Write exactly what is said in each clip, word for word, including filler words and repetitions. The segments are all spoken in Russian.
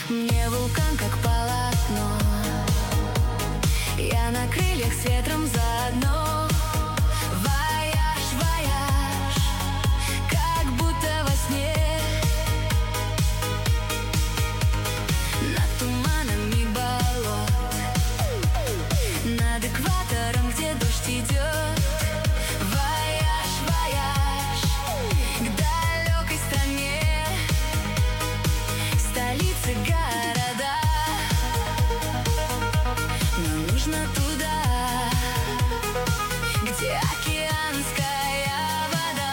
Мне вулкан как полотно, я на крыльях с ветром заодно. Вояж, вояж, как будто во сне. Над туманами болот, над экватором, где дождь идет. Вояж, вояж, к далекой стране, столицы города. Нам нужно туда, где океанская вода.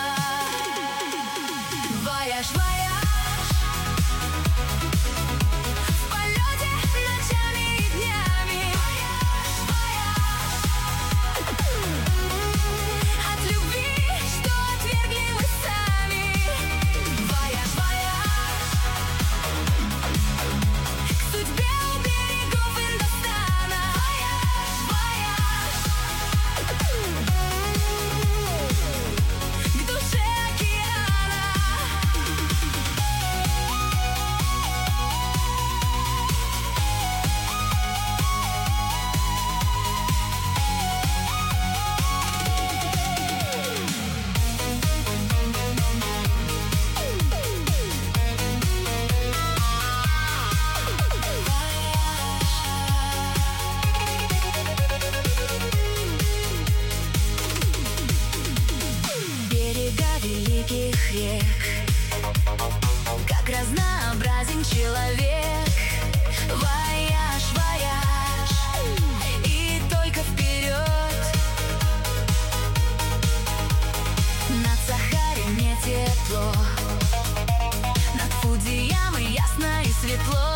Вояж, вояж, в полете ночами и днями. Вояж, от любви, что отвергли мы сами. Вояж, вояж, к судьбе у берегов Индостана. Вояж, к душе океана. Берега великих рек, как разнообразен человек. Вояж, вояж, и только вперед. Над Сахаре мне тепло, над Фудзиямой ясно и светло.